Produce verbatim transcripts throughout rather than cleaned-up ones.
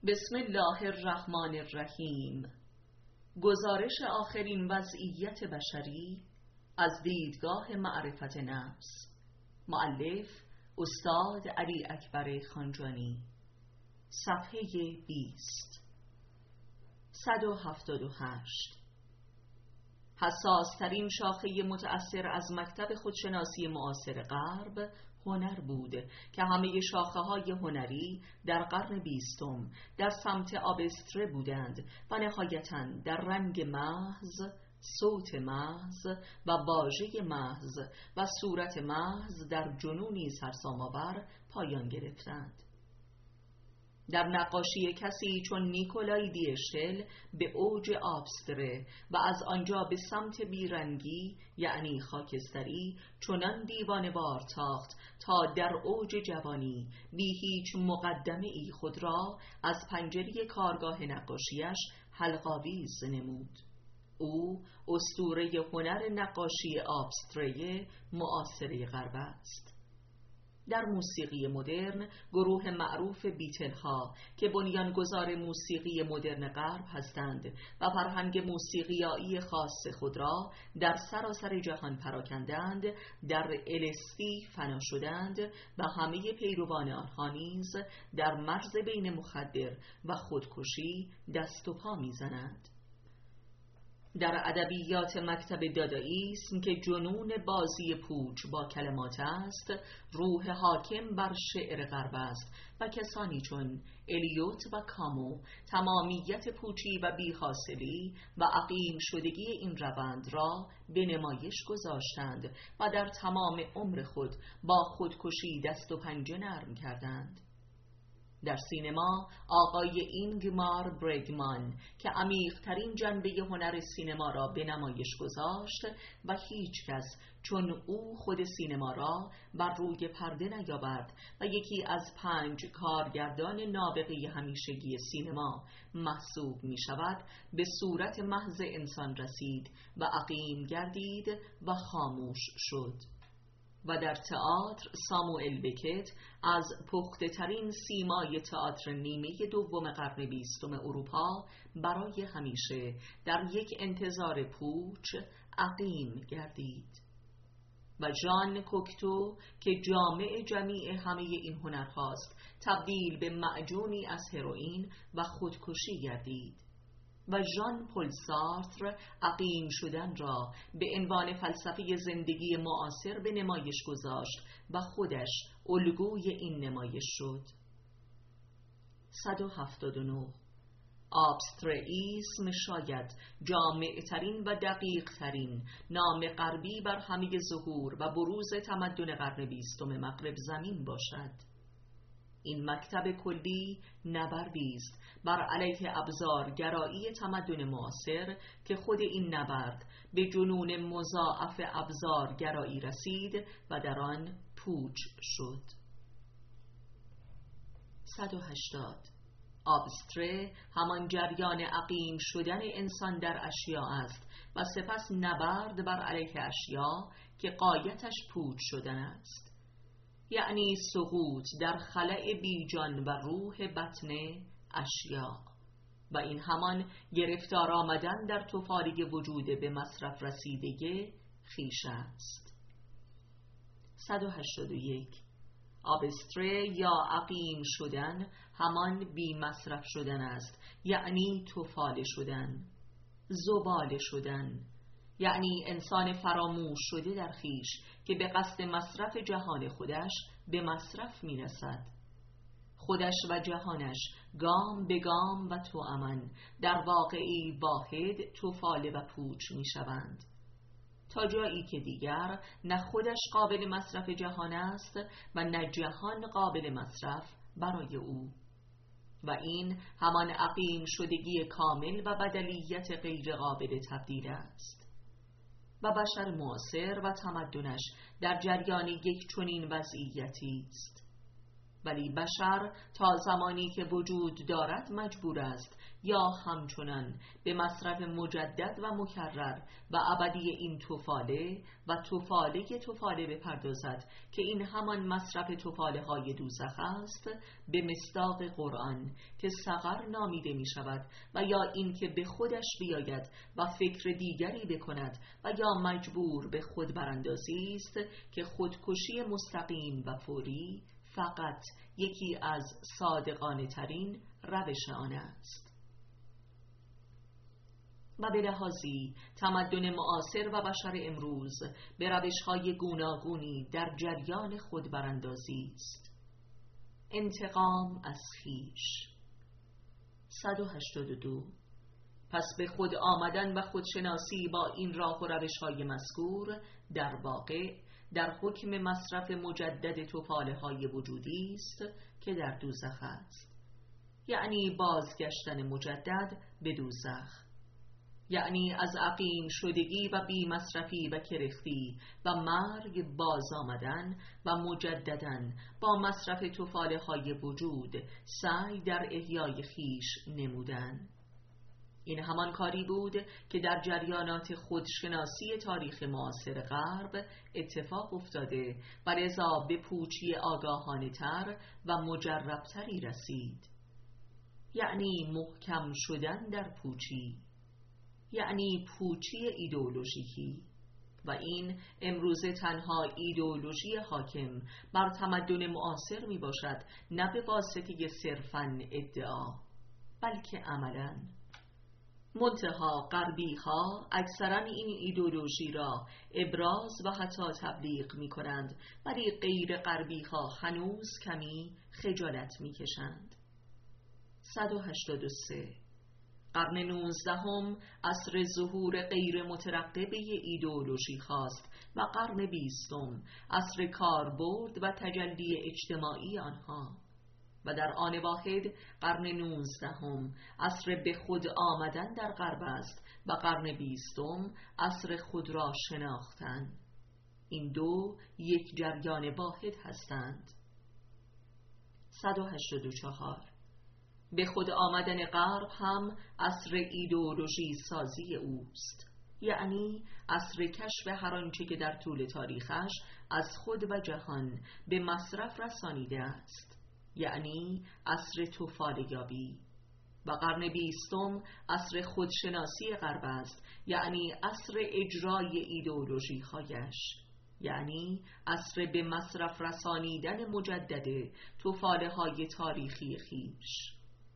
بسم الله الرحمن الرحیم. گزارش آخرین وضعیت بشری از دیدگاه معرفت نفس. مؤلف استاد علی اکبر خانجانی. صفحه بیست. صد و هفتاد و هشت. حساس ترین شاخه متأثر از مکتب خودشناسی معاصر غرب هنر بود که همه شاخه های هنری در قرن بیستم در سمت آبستره بودند و نهایتاً در رنگ محض، صوت محض و واژه محض و صورت محض در جنونی سرسام‌آور پایان گرفتند. در نقاشی کسی چون نیکولای دی اشتل به اوج آبستره و از آنجا به سمت بیرنگی یعنی خاکستری چنان دیوانه وار تاخت تا در اوج جوانی بی هیچ مقدمه ای خود را از پنجره کارگاه نقاشیش حلق‌آویز نمود. او اسطوره هنر نقاشی آبستره معاصر غرب است. در موسیقی مدرن گروه معروف بیتل ها که بنیانگذار موسیقی مدرن غرب هستند و فرهنگ موسیقیایی خاص خود را در سراسر جهان پراکندند، در الستی فنا شدند و همه پیروان آنها نیز در مرز بین مخدر و خودکشی دست و پا میزنند. در ادبیات مکتب دادائیسم که جنون بازی پوچ با کلمات است، روح حاکم بر شعر غرب است و کسانی چون الیوت و کامو تمامیت پوچی و بی‌حاصلی و عقیم شدگی این روند را به نمایش گذاشتند و در تمام عمر خود با خودکشی دست و پنجه نرم کردند. در سینما آقای اینگمار برگمان که عمیق‌ترین جنبه هنر سینما را به نمایش گذاشت و هیچ کس چون او خود سینما را بر روی پرده نیاورد و یکی از پنج کارگردان نابغه همیشگی سینما محسوب می شود، به صورت محض انسان رسید و عقیم گردید و خاموش شد. و در تئاتر ساموئل بکت از پخته ترین سیمای تئاتر نیمه دوم قرن بیستم اروپا برای همیشه در یک انتظار پوچ عقیم گردید. و ژان کوکتو که جامع جمیع همه این هنرهاست تبدیل به معجونی از هروئین و خودکشی گردید. و ژان پل سارتر عقیم شدن را به عنوان فلسفه زندگی معاصر به نمایش گذاشت و خودش الگوی این نمایش شد. صد و هفتاد و نه. آبسترئیسم شاید جامع ترین و دقیق ترین نام غربی بر همه ظهور و بروز تمدن قرن بیستم مغرب زمین باشد. این مکتب کلی نبردی است بر علیه ابزارگرایی تمدن معاصر که خود این نبرد به جنون مضاعف ابزارگرایی رسید و در آن پوچ شد. صد و هشتاد. آبستره همان جریان عقیم شدن انسان در اشیا است و سپس نبرد بر علیه اشیا که غایتش پوچ شدن است، یعنی سقوط در خلأ بیجان و روح بطن اشیا، و این همان گرفتار آمدن در طوفانی وجود به مصرف رسیده خویش است. صد و هشتاد و یک. آبستره یا عقیم شدن همان بی مصرف شدن است، یعنی طفاله شدن، زباله شدن، یعنی انسان فراموش شده در خویش که به قصد مصرف جهان خودش به مصرف می رسد. خودش و جهانش گام به گام و توأمن در واقعی واحد طفاله و پوچ می شوند، تا جایی که دیگر نه خودش قابل مصرف جهان است و نه جهان قابل مصرف برای او. و این همان عقیم شدگی کامل و بدلیت غیر قابل تبدیل است. و بشر معاصر و تمدنش در جریان یک چنین وضعیتی است. ولی بشر تا زمانی که وجود دارد مجبور است یا همچنان به مصرف مجدد و مکرر و ابدی این تفاله و تفاله تفاله بپردازد که این همان مصرف تفاله های دوزخ است، به مصداق قرآن که سقر نامیده می شود، و یا اینکه به خودش بیاید و فکر دیگری بکند و یا مجبور به خود براندازی است که خودکشی مستقیم و فوری فقط یکی از صادقانه ترین روش آن است. و به لحاظی تمدن معاصر و بشر امروز به روش‌های گوناگونی در جریان خود براندازی است. انتقام از خویش. صد و هشتاد و دو. پس به خود آمدن و خودشناسی با این راه و روش‌های مذکور در واقع در حکم مصرف مجدد تفاله‌های وجودی است که در دوزخ است، یعنی بازگشتن مجدد به دوزخ، یعنی از عقیم شدگی و بی مصرفی و کرختی و مرگ باز آمدن و مجدداً با مصرف تفاله‌های وجود سعی در احیای خیش نمودن. این همان کاری بود که در جریانات خودشناسی تاریخ معاصر غرب اتفاق افتاده و لذا به پوچی آگاهانه تر و مجرب تری رسید، یعنی محکم شدن در پوچی، یعنی پوچی ایدئولوژیکی، و این امروز تنها ایدئولوژی حاکم بر تمدن معاصر می باشد، نه به واسطه صرفاً ادعا بلکه عملاً. منتها غربی ها اکثرا این ایدئولوژی را ابراز و حتی تبلیغ می کنند، ولی غیر غربی ها هنوز کمی خجالت می کشند. صد و هشتاد و سه. قرن نوزدهم عصر ظهور غیر مترقبه ایدئولوژی خواست و قرن بیستم عصر کاربرد و تجلی اجتماعی آنها، و در آن واحد قرن نوزدهم عصر به خود آمدن در غرب است و قرن بیستم عصر خود را شناختن. این دو یک جریان واحد هستند. صد و هشتاد و چهار. به خود آمدن غرب هم عصر ایدئولوژی سازی اوست، یعنی عصر کشف هر آنچه که در طول تاریخش از خود و جهان به مصرف رسانیده است، یعنی عصر تفاله یابی. و قرن بیستم عصر خودشناسی غرب است، یعنی عصر اجرای ایدئولوژی هایش، یعنی عصر به مصرف رسانیدن مجدد تفاله های تاریخی خیش.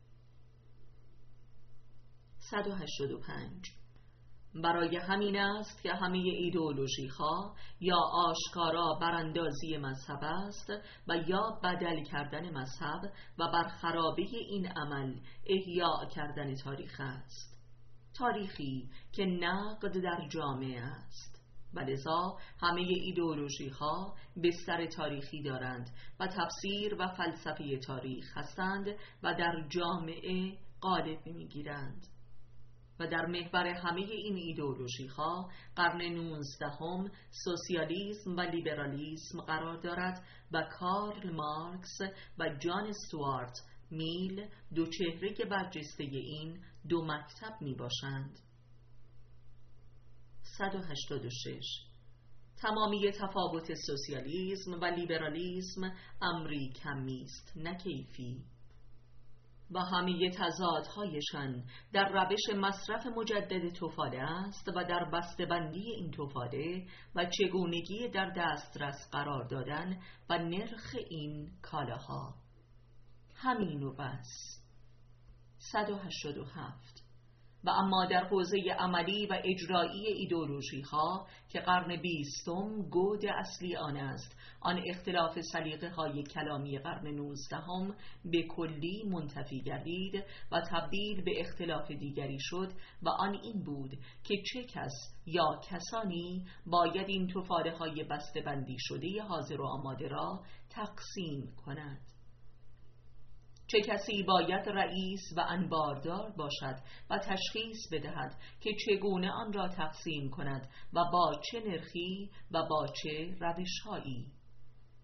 صد و هشتاد و پنج. برای همین است که همه ایدئولوژی ها یا آشکارا براندازی مذهب است و یا بدل کردن مذهب و بر خرابه این عمل احیاء کردن تاریخ است، تاریخی که نقد در جامعه است. و لذا همه ایدئولوژی ها بستر تاریخی دارند و تفسیر و فلسفه تاریخ هستند و در جامعه غالب می‌گیرند. و در محور همه این ایدئولوژی ها قرن نوزدهم سوسیالیسم و لیبرالیسم قرار دارد و کارل مارکس و جان استوارت میل دو چهره برجسته این دو مکتب می باشند. صد و هشتاد و شش. تمامی تفاوت سوسیالیسم و لیبرالیسم امری کمی است نه کیفی، و همه تضادهایشان در روش مصرف مجدد تفاله است و در بسته‌بندی این تفاله و چگونگی در دسترس قرار دادن و نرخ این کالاها. همین و بس. صد و هشتاد و هفت. و اما در حوزه عملی و اجرایی ایدئولوژی ها که قرن بیستم گود اصلی آن است، آن اختلاف سلیقه های کلامی قرن نوزدهم به کلی منتفی گردید و تبدیل به اختلاف دیگری شد، و آن این بود که چه کس یا کسانی باید این تفاله های بسته بندی شده حاضر و آماده را تقسیم کند. چه کسی باید رئیس و انباردار باشد و تشخیص بدهد که چگونه آن را تقسیم کند و با چه نرخی و با چه روش‌هایی،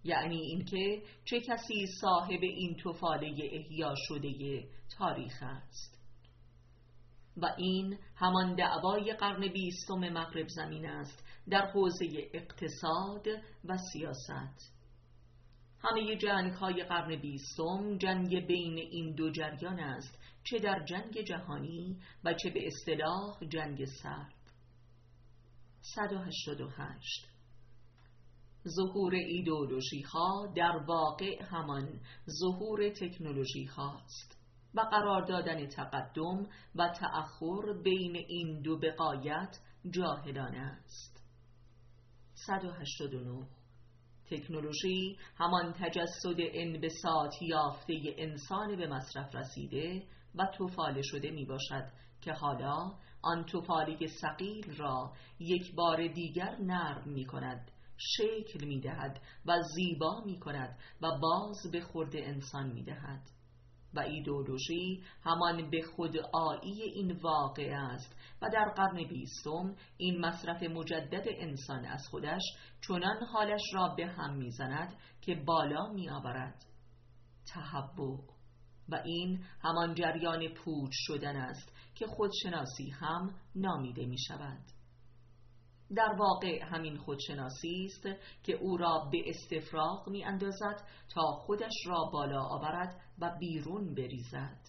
یعنی اینکه چه کسی صاحب این طفاله احیا شده تاریخ است. و این همان دعوای قرن بیستم مغرب زمین است در حوزه اقتصاد و سیاست. همه جنگ‌های قرن بیستم جنگ بین این دو جریان است، چه در جنگ جهانی و چه به اصطلاح جنگ سرد. صد و هشتاد و هشت ظهور ایدئولوژی ها در واقع همان ظهور تکنولوژی هاست و قرار دادن تقدم و تأخر بین این دو بقایت جاهلانه است. صد و هشتاد و نه تکنولوژی همان تجسد انبساط یافته انسان به مصرف رسیده و طفاله شده می باشد که حالا آن طفاله ثقیل را یک بار دیگر نرم می کند، شکل می دهد و زیبا می کند و باز به خورد انسان می دهد. و ایدئولوژی همان به خود آیی این واقع است و در قرن بیستم این مصرف مجدد انسان از خودش چنان حالش را به هم می زند که بالا می آورد. تحول. و این همان جریان پوچ شدن است که خودشناسی هم نامیده می شود. در واقع همین خودشناسی است که او را به استفراغ می اندازد تا خودش را بالا آورد و بیرون بریزد.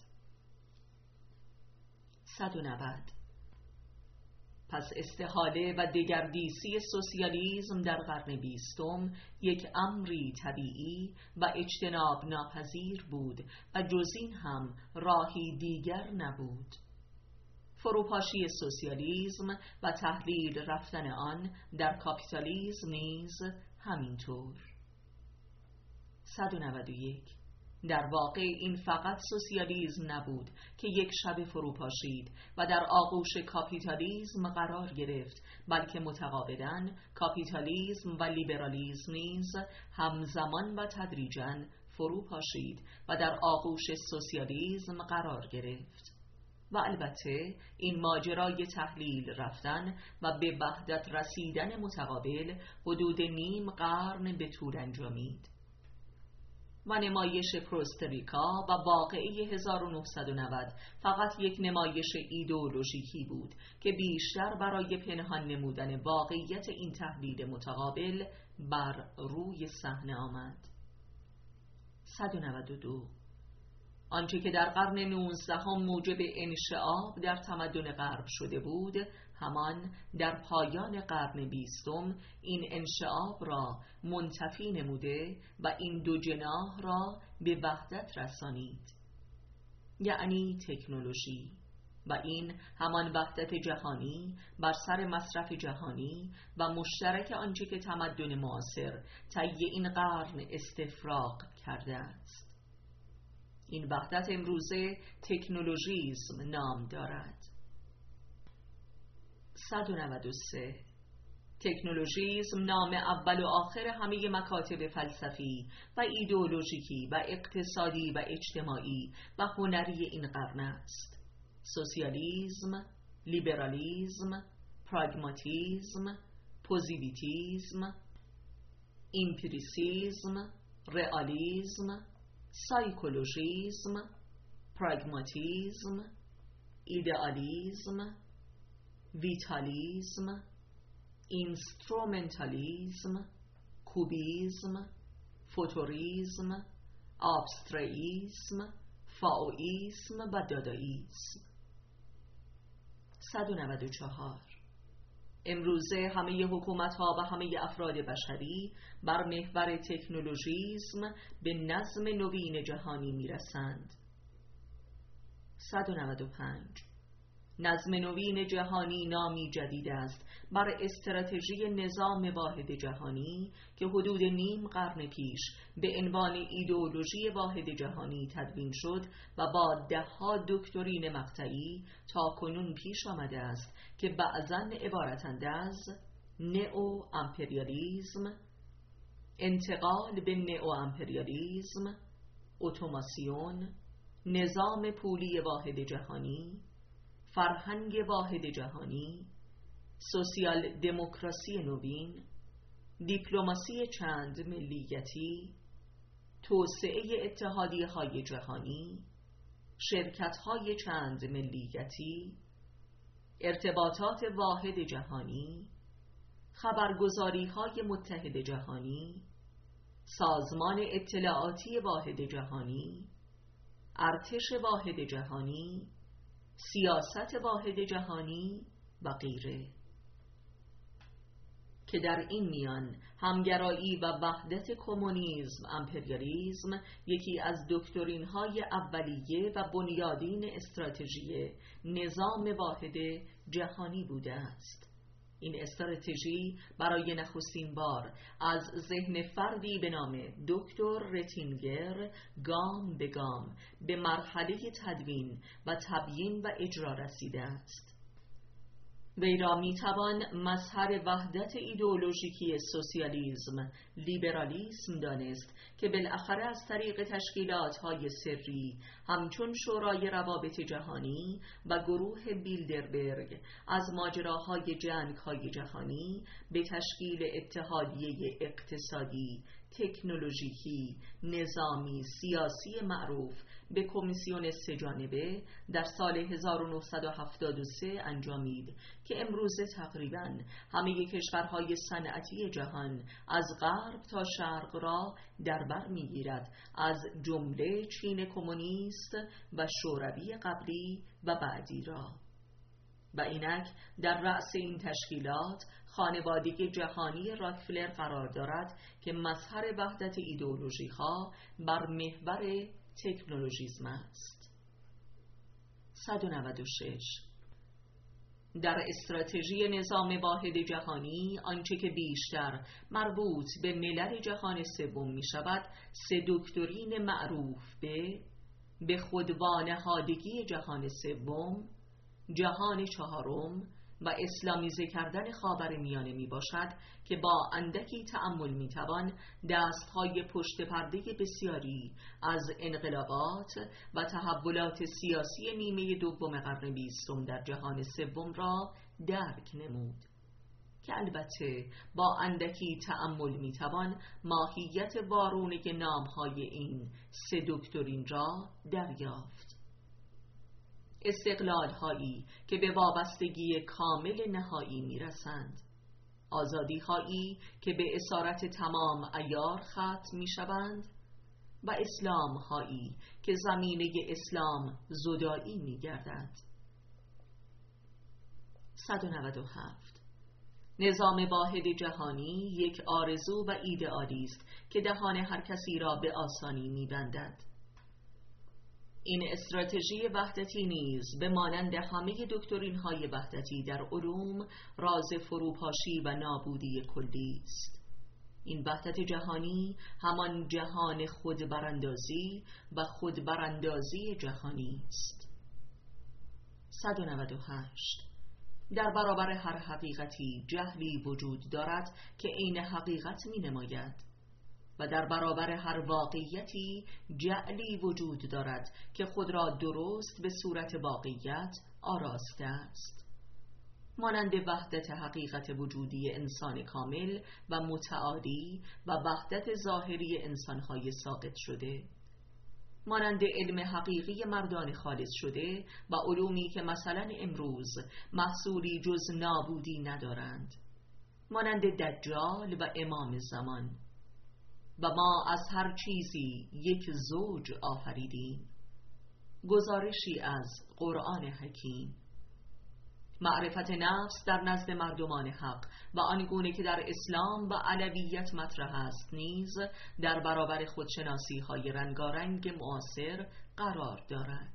صد و نود پس استحاله و دگردیسی سوسیالیسم در قرن بیستم یک امری طبیعی و اجتناب ناپذیر بود و جز این هم راهی دیگر نبود. فروپاشی سوسیالیسم و تحلیل رفتن آن در کاپیتالیسم نیز همینطور. صد و نود و یک در واقع این فقط سوسیالیسم نبود که یک شب فروپاشید و در آغوش کاپیتالیسم قرار گرفت، بلکه متقابلاً کاپیتالیسم و لیبرالیسم نیز همزمان و تدریجاً فروپاشید و در آغوش سوسیالیسم قرار گرفت. و البته این ماجرای تحلیل رفتن و به وحدت رسیدن متقابل حدود نیم قرن به طول انجامید. و نمایش پروستریکا و واقعه هزار و نهصد و نود فقط یک نمایش ایدئولوژیکی بود که بیشتر برای پنهان نمودن واقعیت این تحلیل متقابل بر روی صحنه آمد. صد و نود و دو آنچه که در قرن نوزدهم موجب انشعاب در تمدن غرب شده بود، همان در پایان قرن بیستم این انشعاب را منتفی نموده و این دو جناح را به وحدت رسانید، یعنی تکنولوژی. و این همان وحدت جهانی بر سر مصرف جهانی و مشترک آنچه که تمدن معاصر طی این قرن استفراغ کرده است. این وحدت امروزه تکنولوژیسم نام دارد. صد و نود و سه تکنولوژیسم نام اول و آخر همه مکاتب فلسفی و ایدئولوژیکی و اقتصادی و اجتماعی و هنری این قرن است. سوسیالیسم، لیبرالیسم، پراگماتیسم، پوزیتیویسم، ایمپریسیسم، رئالیسم، سایکولوژیسم، پراگماتیسم، ایدئالیسم، ویتالیسم، اینسترومنتالیسم، کوبیسم، فوتوریسم، آبستریسم، فائوئیسم و دادائیسم. صد و نود و چهار امروزه همه حکومت‌ها و همه افراد بشری بر محور تکنولوژیسم به نظم نوین جهانی می‌رسند. صد و نود و پنج نظم نوین جهانی نامی جدید است بر استراتژی نظام واحد جهانی که حدود نیم قرن پیش به عنوان ایدئولوژی واحد جهانی تدوین شد و با ده‌ها دکترین مقطعی تا کنون پیش آمده است که بعضاً عبارتند از نئو امپریالیسم، انتقال به نئو امپریالیسم، اتوماسیون، نظام پولی واحد جهانی، فرهنگ واحد جهانی، سوسیال دموکراسی نوین، دیپلماسی چند ملیتی، توسعه اتحادیه‌های جهانی، شرکت‌های چند ملیتی، ارتباطات واحد جهانی، خبرگزاری‌های متحد جهانی، سازمان اطلاعاتی واحد جهانی، ارتش واحد جهانی، سیاست واحد جهانی و غیره، که در این میان همگرایی و وحدت کمونیسم امپریالیسم یکی از دکترین‌های اولیه و بنیادین استراتژی نظام واحد جهانی بوده است. این استراتژی برای نخستین بار از ذهن فردی به نام دکتر رتینگر گام به گام به مرحله تدوین و تبیین و اجرا رسیده است. وی را میتوان مظهر وحدت ایدئولوژیکی سوسیالیسم لیبرالیسم دانست که بالاخره از طریق تشکیلات‌های سری همچون شورای روابط جهانی و گروه بیلدربرگ از ماجراهای جنگ‌های جهانی به تشکیل اتحادیه اقتصادی، تکنولوژیکی، نظامی، سیاسی معروف به کمیسیون سه جانبه در سال هزار و نهصد و هفتاد و سه انجامید که امروزه تقریباً همه کشورهای صنعتی جهان از غرب تا شرق را در بر می‌گیرد، از جمله چین کمونیست و شوروی قبلی و بعدی را. و اینک در رأس این تشکیلات خانوادگی جهانی راکفلر قرار دارد که مظهر وحدت ایدئولوژی‌ها بر محور تکنولوژیسم است. صد و نود و شش. در استراتژی نظام واحد جهانی آنچه که بیشتر مربوط به ملل جهان سوم می شود سه دکترین معروف به به خودوانهادگی جهان سوم، جهان چهارم و اسلامیزه کردن خاورمیانه می باشد که با اندکی تأمل می توان دستهای پشت پرده بسیاری از انقلابات و تحولات سیاسی نیمه دوم قرن بیستم در جهان سوم را درک نمود، که البته با اندکی تأمل می توان ماهیت وارونه نامهای این سه دکترین را دریافت. استقلال هایی که به وابستگی کامل نهایی می رسند، آزادی هایی که به اسارت تمام عیار ختم می شوند و اسلام هایی که زمینه اسلام زدایی می گردد. صد و نود و هفت. نظام واحد جهانی یک آرزو و ایدئالی است که دهان هر کسی را به آسانی می بندد. این استراتژی وحدتی نیز به مانند همه دکترین‌های وحدتی در علوم راز فروپاشی و نابودی کلی است. این وحدت جهانی همان جهان خودبراندازی و خودبراندازی جهانی است. صد و نود و هشت. در برابر هر حقیقتی جهلی وجود دارد که عین حقیقت می نماید و در برابر هر واقعیتی جعلی وجود دارد که خود را درست به صورت واقعیت آراسته است، مانند وحدت حقیقت وجودی انسان کامل و متعالی و وحدت ظاهری انسانهای ساقط شده، مانند علم حقیقی مردان خالص شده و علومی که مثلا امروز محصولی جز نابودی ندارند، مانند دجال و امام زمان. و ما از هر چیزی یک زوج آفریدیم. گزارشی از قرآن حکیم. معرفت نفس در نزد مردمان حق و آنگونه که در اسلام و علویت مطرح است نیز در برابر خودشناسی های رنگارنگ معاصر قرار دارد.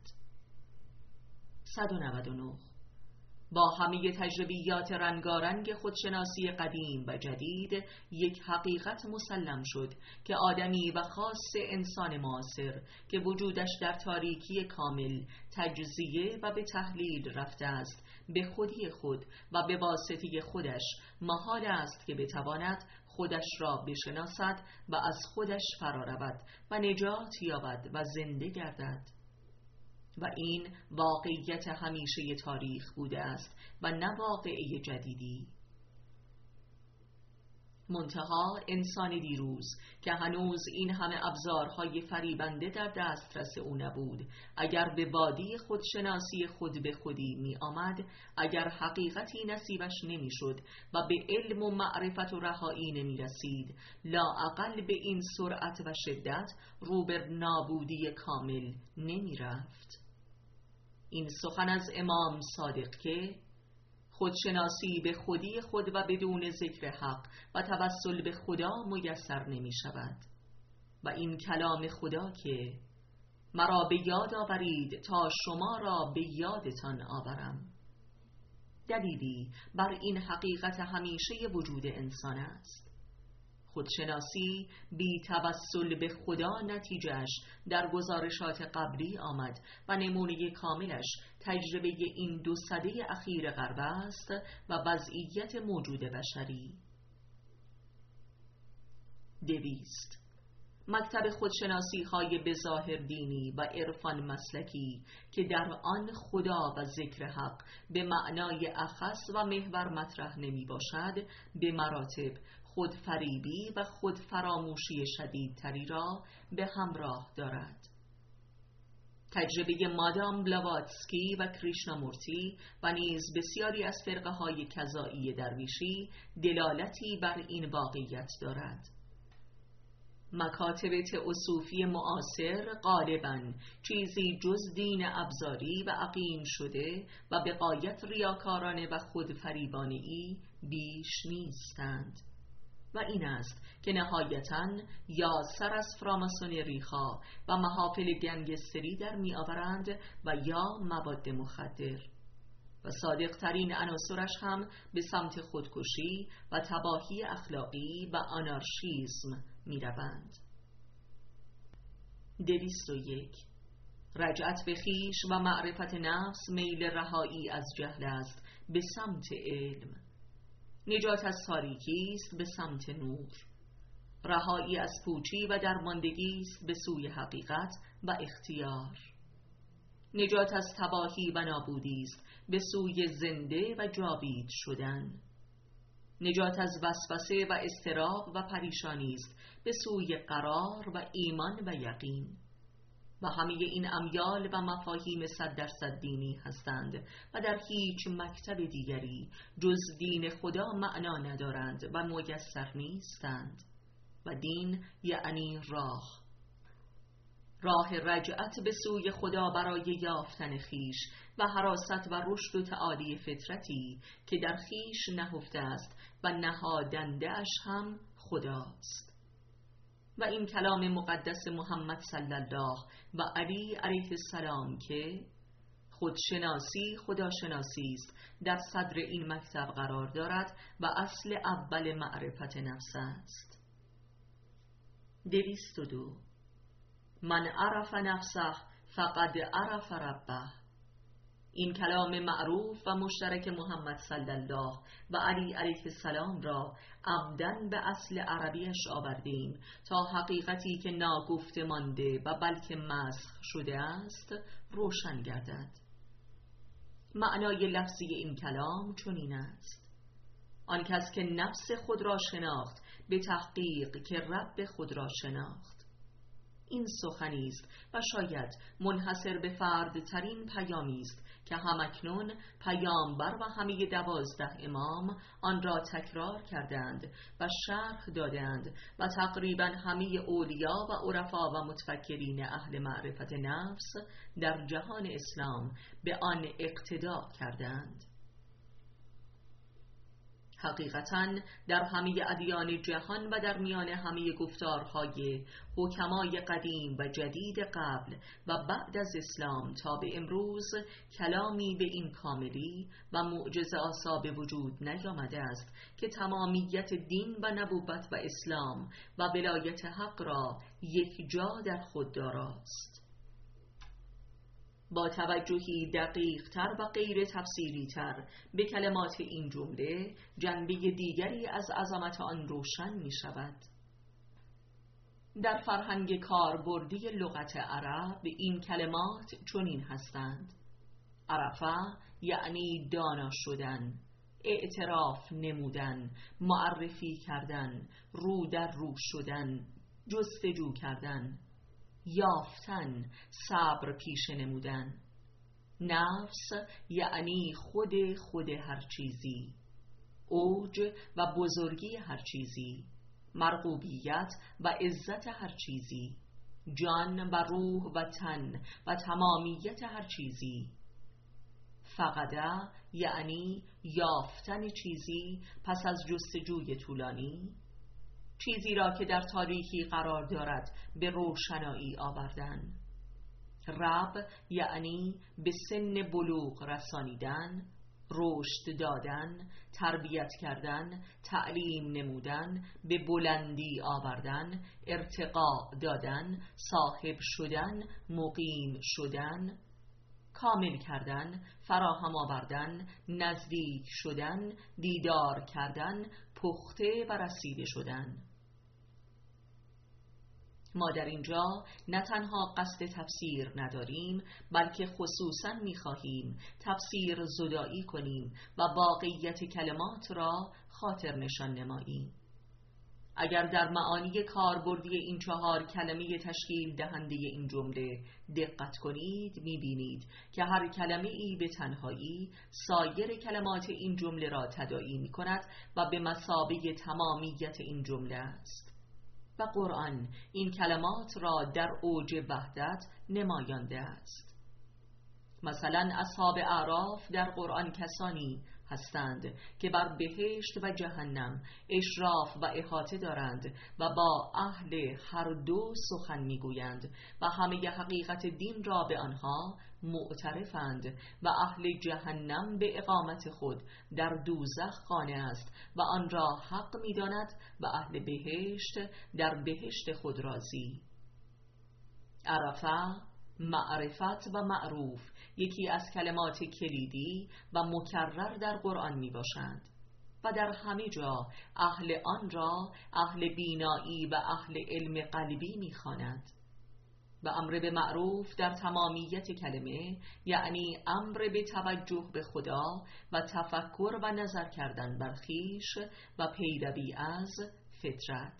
صد و نود و نه. با همه تجربیات رنگارنگ خودشناسی قدیم و جدید یک حقیقت مسلم شد که آدمی و خاص انسان معاصر که وجودش در تاریکی کامل تجزیه و به تحلیل رفته است، به خودی خود و به واسطه خودش محال است که بتواند خودش را بشناسد و از خودش فرا رود و نجات یابد و زنده گردد. و این واقعیت همیشه تاریخ بوده است و نه واقعه جدیدی. منتها انسان دیروز که هنوز این همه ابزارهای فریبنده در دسترس او نبود، اگر به وادی خودشناسی خود به خودی می آمد، اگر حقیقتی نصیبش نمی شد و به علم و معرفت و رهایی نمی رسید، لااقل به این سرعت و شدت رو به نابودی کامل نمی رفت. این سخن از امام صادق که خودشناسی به خودی خود و بدون ذکر حق و توسل به خدا میسر نمی شود، و این کلام خدا که مرا به یاد آورید تا شما را به یادتان آورم، دلیلی بر این حقیقت همیشه وجود انسان است. خودشناسی بی توسل به خدا نتیجهش در گزارشات قبلی آمد و نمونه کاملش تجربه این دو سده اخیر غرب است و وضعیت موجود بشری. دویست مکتب خودشناسی های بظاهر دینی و عرفان مسلکی که در آن خدا و ذکر حق به معنای اخص و محور مطرح نمی باشد، به مراتب خودفریبی و خودفراموشی شدیدتری را به همراه دارد. تجربه مادام بلاواتسکی و کریشنامورتی و نیز بسیاری از فرقه های کذایی درویشی دلالتی بر این واقعیت دارد. مکاتب تئوسوفی معاصر غالباً چیزی جز دین ابزاری و عقیم شده و به غایت ریاکارانه و خودفریبانه‌ای بیش نیستند، و این است که نهایتاً یا سر از فراماسونری ها و محافل گنگستری در می آورند و یا مواد مخدر، و صادقترین عناصرش هم به سمت خودکشی و تباهی اخلاقی و آنارشیسم می روند. دویست و یک رجعت به خیش و معرفت نفس میل رهایی از جهل است به سمت علم. نجات از تاریکی است به سمت نور. رهایی از پوچی و درماندگی است به سوی حقیقت و اختیار. نجات از تباهی و نابودی است به سوی زنده و جاوید شدن. نجات از وسوسه و اضطراب و پریشانی است به سوی قرار و ایمان و یقین. و همه این امیال و مفاهیم صد درصد دینی هستند و در هیچ مکتب دیگری جز دین خدا معنا ندارند و میسر نیستند. و دین یعنی راه راه رجعت به سوی خدا برای یافتن خیش و حراست و رشد و تعالی فطرتی که در خیش نهفته است و نهادنده اش هم خداست. و این کلام مقدس محمد صلی الله و علی علیه السلام که خودشناسی خداشناسی است در صدر این مکتب قرار دارد و اصل اول معرفت نفس است. دویست و دو من عرف نفسه فقد عرف ربه. این کلام معروف و مشترک محمد صلی الله و علی علیه السلام را عمدن به اصل عربیش آوردیم تا حقیقتی که ناگفته مانده و بلکه مسخ شده است روشن گردد. معنای لفظی این کلام چنین است: آن کس که نفس خود را شناخت به تحقیق که رب خود را شناخت. این سخنی است و شاید منحصر به فرد ترین پیامی است که همکنون پیامبر و همه دوازده امام آن را تکرار کردند و شرح دادند و تقریبا همه اولیا و عرفا و متفکرین اهل معرفت نفس در جهان اسلام به آن اقتدا کردند. حقیقتاً در همه ادیان جهان و در میان همه گفتارهای حکمای قدیم و جدید قبل و بعد از اسلام تا به امروز کلامی به این کاملی و معجزه آسا به وجود نیامده است که تمامیت دین و نبوت و اسلام و ولایت حق را یک جا در خود داراست. با توجهی دقیق تر و غیر تفسیری تر به کلمات این جمله، جنبه دیگری از عظمت آن روشن می شود. در فرهنگ کاربردی لغت عرب این کلمات چنین هستند: عرفه یعنی دانا شدن، اعتراف نمودن، معرفی کردن، رو در رو شدن، جستجو کردن، یافتن، صبر پیشه نمودن. نفس یعنی خود خود هر چیزی، اوج و بزرگی هر چیزی، مرغوبیت و عزت هر چیزی، جان و روح و تن و تمامیت هر چیزی. فقده یعنی یافتن چیزی پس از جستجوی طولانی، چیزی را که در تاریکی قرار دارد به روشنایی آوردن. رب یعنی به سن بلوغ رسانیدن، رشد دادن، تربیت کردن، تعلیم نمودن، به بلندی آوردن، ارتقا دادن، صاحب شدن، مقیم شدن، کامل کردن، فراهم آوردن، نزدیک شدن، دیدار کردن، پخته و رسیده شدن. ما در اینجا نه تنها قصد تفسیر نداریم، بلکه خصوصاً می‌خواهیم تفسیر زدایی کنیم و واقعیت کلمات را خاطر نشان نماییم. اگر در معانی کاربردی این چهار کلمه تشکیل دهنده این جمله دقت کنید، می‌بینید که هر کلمه ای به تنهایی سایر کلمات این جمله را تداعی می‌کند و به مثابه تمامیت این جمله است. و قرآن این کلمات را در اوج وحدت نمایانده است. مثلا اصحاب اعراف در قرآن کسانی هستند که بر بهشت و جهنم اشراف و احاطه دارند و با اهل هر دو سخن میگویند و همه حقیقت دین را به آنها معترفند و اهل جهنم به اقامت خود در دوزخ قانع است و آن را حق می‌داند و اهل بهشت در بهشت خود راضی. عرفه، معرفت و معروف یکی از کلمات کلیدی و مکرر در قرآن می باشند و در همه جا اهل آن را اهل بینایی و اهل علم قلبی می خوانند. و امر به معروف در تمامیت کلمه یعنی امر به توجه به خدا و تفکر و نظر کردن بر خویش و پیروی از فطرت.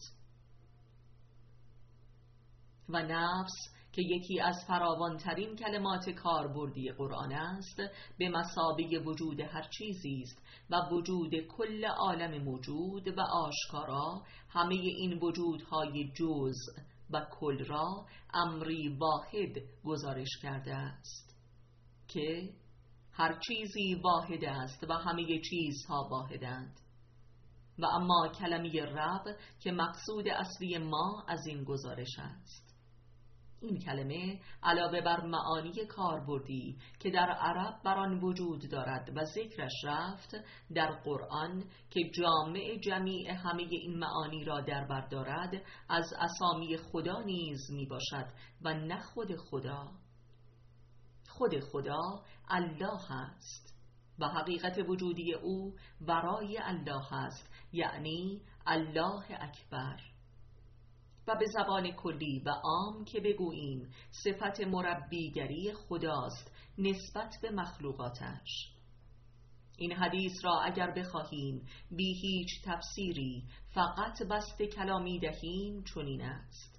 و نفس که یکی از فراوانترین کلمات کاربردی قرآن است، به مثابه وجود هر چیزی است و وجود کل عالم موجود و آشکارا همه این وجودهای جزء و کل را امری واحد گزارش کرده است که هر چیزی واحد است و همه چیزها واحدند. و اما کلمه رب که مقصود اصلی ما از این گزارش است، این کلمه علاوه بر معانی کاربردی که در عرب بر آن وجود دارد و ذکرش رفت، در قرآن که جامع جمیع همه این معانی را در بر دارد، از اسامی خدا نیز می باشد و نه خود خدا. خود خدا الله است و حقیقت وجودی او ورای الله است، یعنی الله اکبر. و به زبان کلی و عام که بگوییم صفت مربیگری خداست نسبت به مخلوقاتش. این حدیث را اگر بخواهیم بی هیچ تفسیری فقط بست کلامی دهیم چنین است: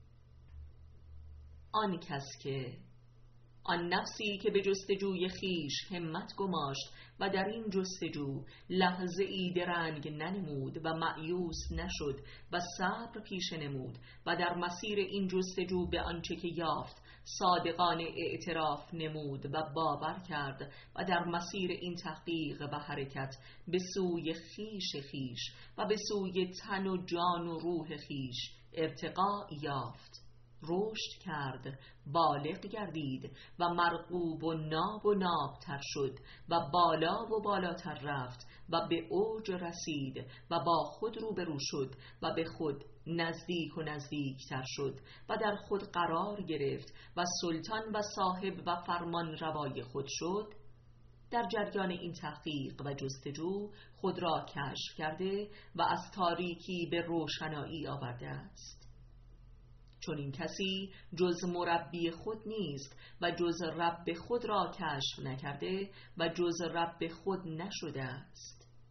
آن کس که آن نفسی که به جستجوی خیش همت گماشت و در این جستجو لحظه ای درنگ ننمود و مایوس نشد و صبر پیشه نمود و در مسیر این جستجو به آنچه که یافت صادقانه اعتراف نمود و باور کرد و در مسیر این تحقیق و حرکت به سوی خیش خیش و به سوی تن و جان و روح خیش ارتقا یافت، رشد کرد، بالغ گردید و مرغوب و ناب و نابتر شد و بالا و بالاتر رفت و به اوج رسید و با خود روبرو شد و به خود نزدیک و نزدیکتر شد و در خود قرار گرفت و سلطان و صاحب و فرمان روای خود شد. در جریان این تحقیق و جستجو خود را کشف کرده و از تاریکی به روشنایی آورده است. چون این کسی جز مربی خود نیست و جز رب خود را کشف نکرده و جز رب خود نشده است.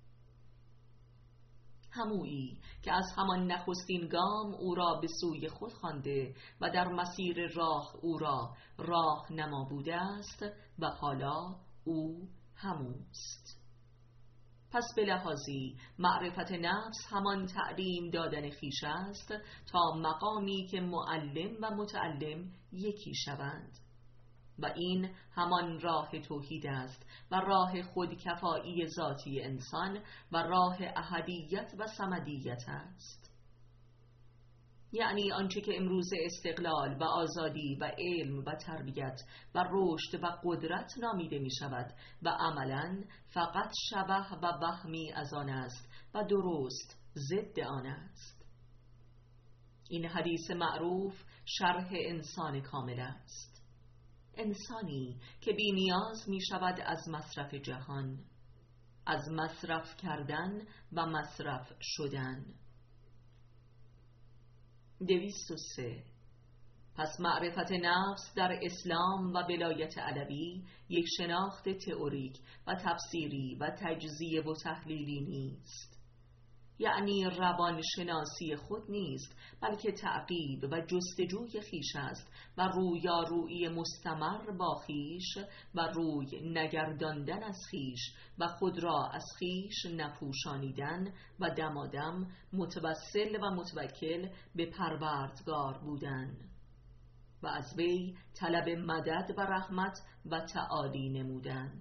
همویی که از همان نخستین گام او را به سوی خود خوانده و در مسیر راه او را راه نما بوده است و حالا او هموست. پس به لحاظی معرفت نفس همان تعلیم دادن خویش است تا مقامی که معلم و متعلم یکی شوند، و این همان راه توحید است و راه خودکفایی ذاتی انسان و راه احدیت و صمدیت است. یعنی آنچه که امروز استقلال و آزادی و علم و تربیت و رشد و قدرت نامیده می شود و عملاً فقط شبح و وهمی از آن است و درست ضد آن است. این حدیث معروف شرح انسان کامل است، انسانی که بی نیاز می شود از مصرف جهان، از مصرف کردن و مصرف شدن. دویست و سه. پس معرفت نفس در اسلام و ولایت علوی یک شناخت تئوریک و تفسیری و تجزیه و تحلیلی نیست، یعنی روان شناسی خود نیست، بلکه تعقیب و جستجوی خویش است و رویارویی مستمر با خویش و روی نگرداندن از خویش و خود را از خویش نپوشانیدن و دمادم متوسل و متوکل به پروردگار بودن و از وی طلب مدد و رحمت و تعالی نمودن.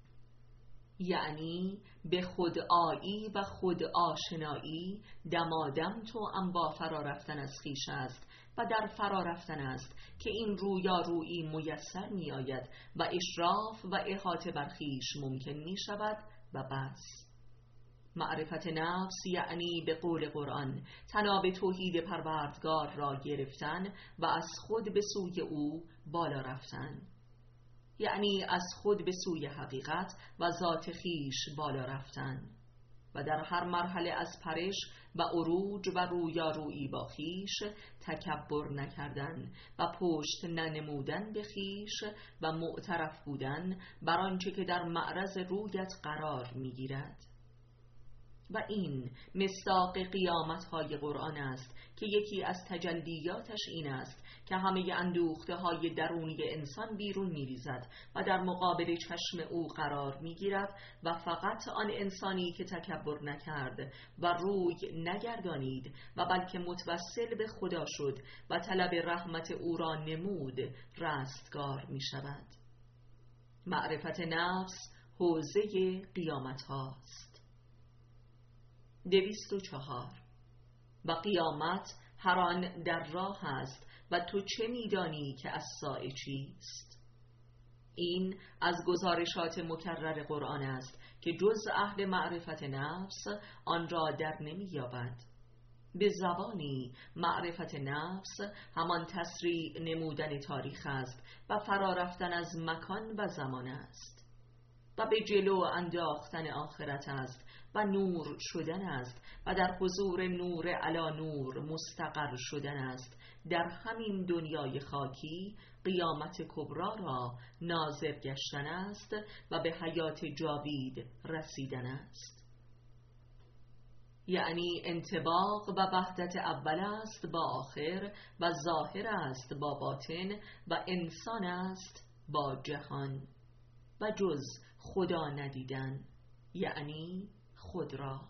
یعنی به خود آیی و خود آشنایی دمادم تو ام با فرا رفتن از خویش است و در فرا رفتن است که این رویارویی میسر می آید و اشراف و احاطه بر خویش ممکن می شود و بس. معرفت نفس یعنی به قول قرآن طناب توحید پروردگار را گرفتن و از خود به سوی او بالا رفتن، یعنی از خود به سوی حقیقت و ذات خویش بالا رفتن و در هر مرحله از پرش و عروج و رویارویی با خویش تکبر نکردن و پشت ننمودن به خویش و معترف بودن بر آنچه که در معرض رویت قرار میگیرد. و این مصداق قیامت‌های قرآن است که یکی از تجلیاتش این است که همه اندوخته های درونی انسان بیرون می‌ریزد و در مقابل چشم او قرار می‌گیرد و فقط آن انسانی که تکبر نکرد و روی نگردانید و بلکه متوسل به خدا شد و طلب رحمت او را نمود رستگار می‌شود. معرفت نفس حوزه قیامت هاست. دویست و چهار. و قیامت هر آن در راه است و تو چه می‌دانی که الساعة چیست؟ این از گزارشات مکرر قرآن است که جز اهل معرفت نفس آن را در نمی‌یابد. به زبانی معرفت نفس همان تسریع نمودن تاریخ است و فرا رفتن از مکان و زمان است و به جلو انداختن آخرت است و نور شدن است و در حضور نور علی نور مستقر شدن است. در همین دنیای خاکی قیامت کبرا را ناظر گشتن است و به حیات جاوید رسیدن است. یعنی انطباق و وحدت اول است با آخر و ظاهر است با باطن و انسان است با جهان و جز خدا ندیدن، یعنی خود را.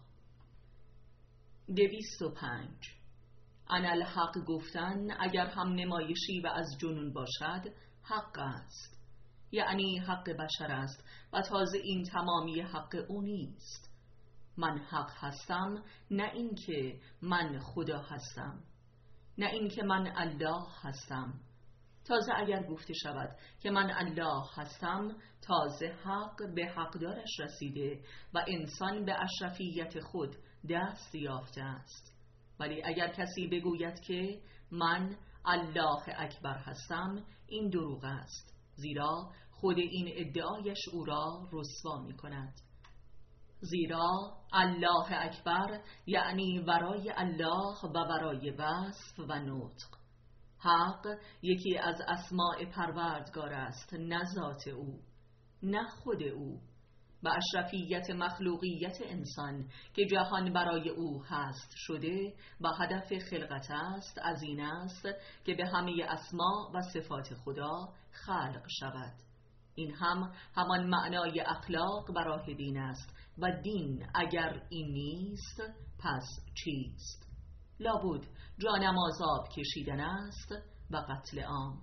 دویست و پنج. انالحق گفتن اگر هم نمایشی و از جنون باشد حق است، یعنی حق بشر است و تازه این تمامی حق او نیست. من حق هستم، نه این که من خدا هستم، نه این که من الله هستم. تازه اگر گفته شود که من الله هستم، تازه حق به حقدارش رسیده و انسان به اشرفیت خود دست یافته است. ولی اگر کسی بگوید که من الله اکبر هستم، این دروغ است، زیرا خود این ادعایش او را رسوا می کند. زیرا الله اکبر یعنی ورای الله و ورای وصف و نطق. حق یکی از اسماء پروردگار است، نه ذات او، نه خود او. و اشرفیت مخلوقیت انسان که جهان برای او هست شده و هدف خلقت است، از این است که به همه اسما و صفات خدا خلق شود. این هم همان معنای اخلاق و راه دین است و دین اگر این نیست پس چیست؟ لابد جانم آزاد کشیدن است و قتل عام.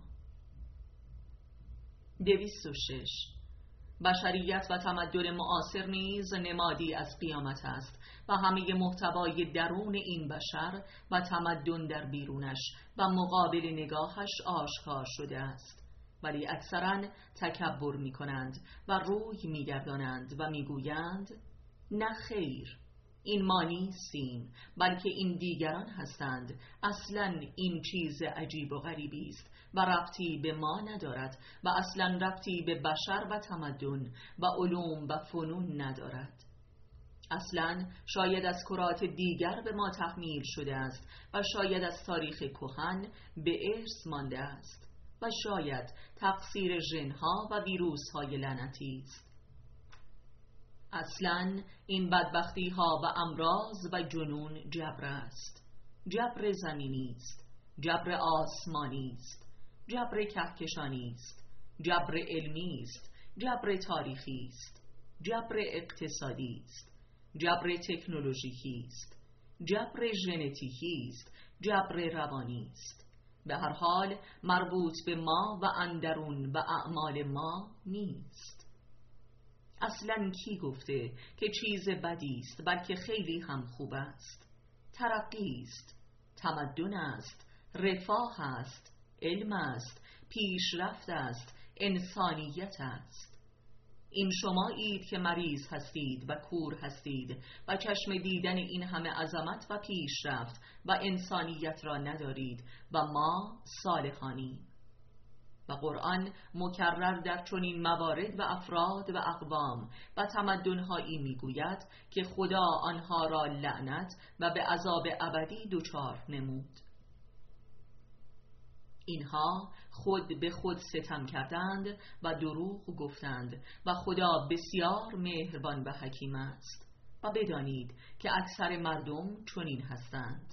دویست و شش. بشریت و تمدن معاصر نیز نمادی از قیامت است و همه محتوای درون این بشر و تمدن در بیرونش و مقابل نگاهش آشکار شده است، ولی اکثرا تکبر می کنند و روی می گردانند و می گویند نه خیر، این ما نیستیم بلکه این دیگران هستند. اصلا این چیز عجیب و غریبی است و ربطی به ما ندارد و اصلا ربطی به بشر و تمدن و علوم و فنون ندارد. اصلا شاید از کرات دیگر به ما تحمیل شده است و شاید از تاریخ کهن به ارث مانده است و شاید تقصیر ژن‌ها و ویروس‌های لعنتی است. اصلا این بدبختی ها و امراض و جنون جبر است. جبر زمینی است، جبر آسمانی است، جبر کهکشانی است، جبر علمی است، جبر تاریخی است، جبر اقتصادی است، جبر تکنولوژیکی است، جبر ژنتیکی است، جبر روانی است. به هر حال مربوط به ما و اندرون و اعمال ما نیست. اصلا کی گفته که چیز بدی است؟ بلکه خیلی هم خوب است. ترقی است، تمدن است، رفاه است، علم است، پیشرفت است، انسانیت است. این شمایید که مریض هستید و کور هستید و چشم دیدن این همه عظمت و پیشرفت و انسانیت را ندارید و ما صالحانیم. و قرآن مکرر در چنین موارد و افراد و اقوام و تمدن‌هایی میگوید که خدا آنها را لعنت و به عذاب ابدی دچار نمود. اینها خود به خود ستم کردند و دروغ گفتند و خدا بسیار مهربان و حکیم است و بدانید که اکثر مردم چنین هستند.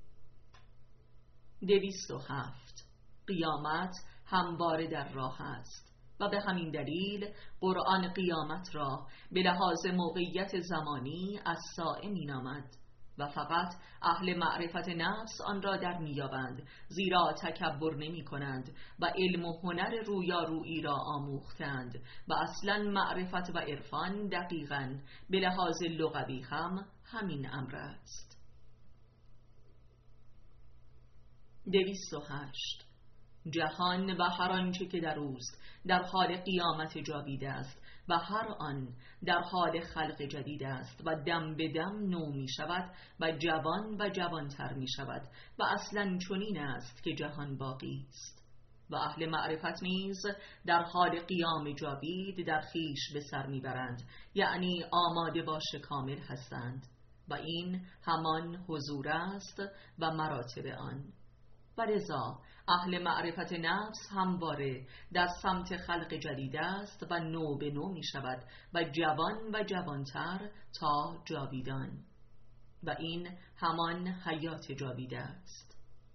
دویست و هفت. قیامت همواره در راه است و به همین دلیل قرآن قیامت را به لحاظ موقعیت زمانی از ساعه می نامد و فقط اهل معرفت نفس آن را در میابند، زیرا تکبر نمی کنند و علم و هنر رویارویی را آموختند و اصلا معرفت و عرفان دقیقاً به لحاظ لغوی هم همین امر است. دویست و هشت. جهان و هر آنچه که در اوست در حال قیامت جاویده است و هر آن در حال خلق جدید است و دم به دم نو می شود و جوان و جوانتر می شود و اصلا چنین است که جهان باقی است و اهل معرفت نیز در حال قیام جاوید در خیش به سر می برند، یعنی آماده باش کامل هستند و این همان حضور است و مراتب آن. و لذا اهل معرفت نفس همواره در سمت خلق جدید است و نو به نو می شود و جوان و جوانتر تا جاویدان و این همان حیات جاویده است.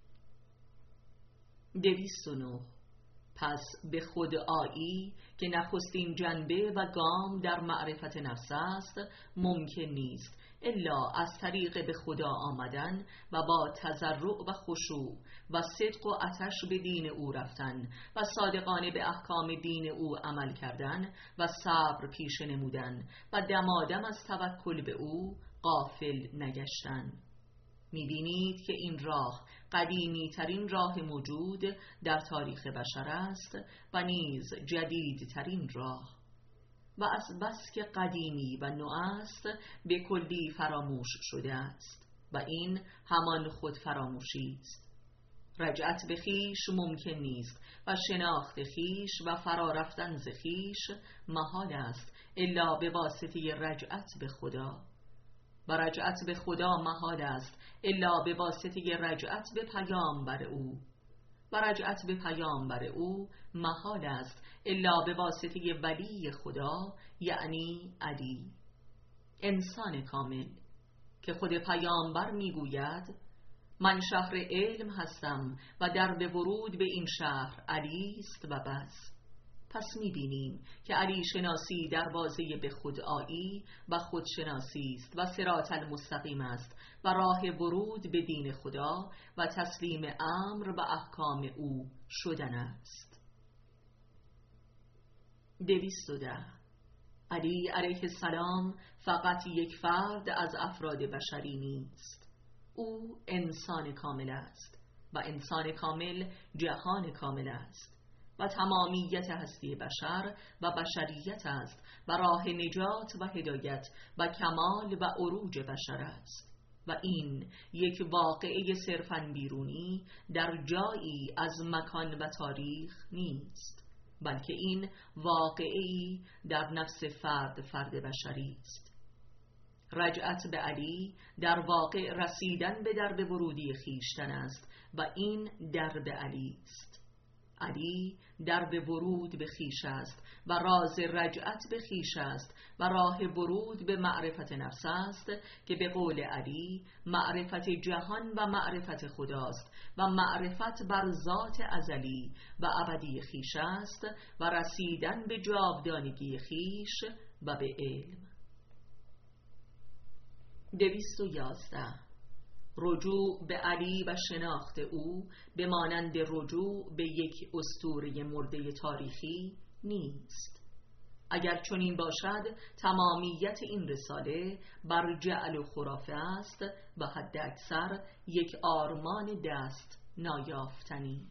دویست و نه. پس به خود آیی که نخستین جنبه و گام در معرفت نفس است ممکن نیست الا از طریق به خدا آمدن و با تضرع و خشوع و صدق و آتش به دین او رفتن و صادقانه به احکام دین او عمل کردن و صبر پیشه نمودن و دمادم از توکل به او غافل نگشتن. می‌بینید که این راه قدیمی ترین راه موجود در تاریخ بشر است و نیز جدید ترین راه و از بس که قدیمی و نو است به کلی فراموش شده است و این همان خود فراموشی است. رجعت به خیش ممکن نیست و شناخت خیش و فرا رفتن ز خیش محال است الا به واسطه رجعت به خدا و رجعت به خدا محال است الا به واسطه رجعت به پیامبر او و رجعت به پیامبر او محال است الا به واسطه ولی خدا، یعنی علی، انسان کامل، که خود پیامبر میگوید من شهر علم هستم و در به ورود به این شهر علی است و بس. پس می‌بینیم که علی شناسی دروازه به خودآیی و خودشناسی است و صراط المستقیم است و راه ورود به دین خدا و تسلیم امر و احکام او شدن است. دویست و ده. علی علیه السلام فقط یک فرد از افراد بشری نیست، او انسان کامل است و انسان کامل جهان کامل است و تمامیت هستی بشر و بشریت است و راه نجات و هدایت و کمال و عروج بشر است و این یک واقعه صرفاً بیرونی در جایی از مکان و تاریخ نیست، بلکه این واقعی در نفس فرد فرد بشری است. رجعت به علی در واقع رسیدن به درب ورودی خیشتن است و این درب علی است. علی درب ورود به خیش است و راز رجعت به خیش است و راه ورود به معرفت نفس است که به قول علی معرفت جهان و معرفت خداست و معرفت بر ذات ازلی و ابدی خیش است و رسیدن به جاودانگی خیش و به علم. دویست و یازده. رجوع به علی و شناخت او به مانند رجوع به یک اسطوره مرده تاریخی نیست. اگر چنین باشد تمامیت این رساله بر جعل و خرافه است و حد اکثر یک آرمان دست نایافتنی.